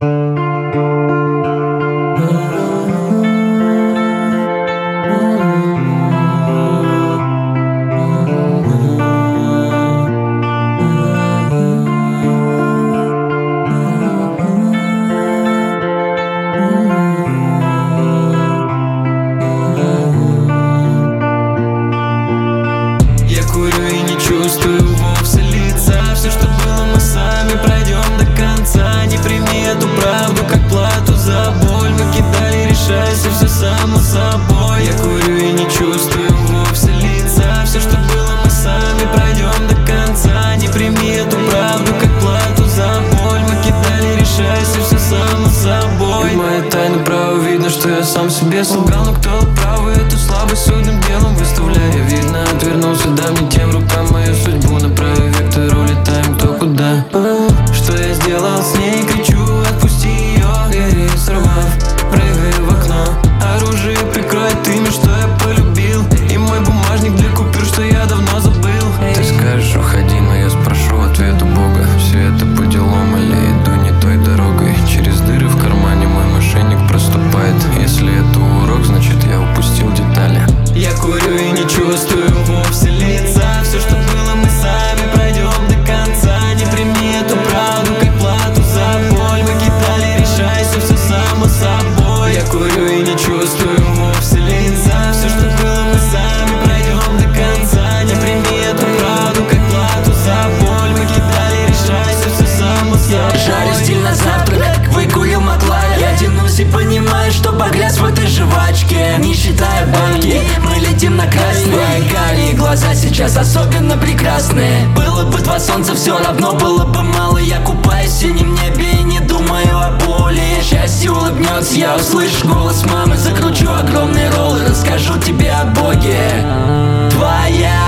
Чувствую вовсе лица. Все, что было, мы сами пройдем до конца. Не прими эту правду как плату за боль. Мы кидали, решайся, все само собой. Я курю и не чувствую вовсе лица. Все, что было, мы сами пройдем до конца. Не прими эту правду как плату за боль. Мы кидали, решайся, все само собой. И моя тайна права, видно, что я сам себе солгал. Но кто правый, эту слабость судным делом выставляя. Видно, отвернулся, да мне тем рукам мою судьбу. Направив вектор, улетаем кто куда. Что я сделал с ней, кричу, отпусти ее. Двери сорвав, прыгаю в окно. Оружие прикроет имя, что я полюбил. И мой бумажник для купюр, что я давно забыл. Ты скажешь, уходи, но я спрошу ответ у Бога. Все это по делам или иду не той дорогой? Через дыры в кармане мой мошенник проступает. Если это урок, значит я упустил детали. Я курю и не чувствую вовсе лица. Все, что было, мы сами пройдем до конца. Не прими эту правду как плату за боль. Мы кидали, решайся, все само собой. Я курю и не чувствую вовсе лица. Все, что было, мы сами пройдем до конца. Не прими эту правду как плату за боль. Мы кидали, решайся, все само собой. Жарю стиль на завтрак, выкурил Маклая. Я тянусь и понимаю, что погряз в этой жвачке. Не считая банки, мы летим на красный. Карие глаза сейчас особенно прекрасные. Было бы два солнца, все равно было бы мало. Я купаюсь в синем небе и не думаю о боли. Счастье улыбнется, я услышу голос мамы. Закручу огромные роллы, расскажу тебе о Боге. Твоя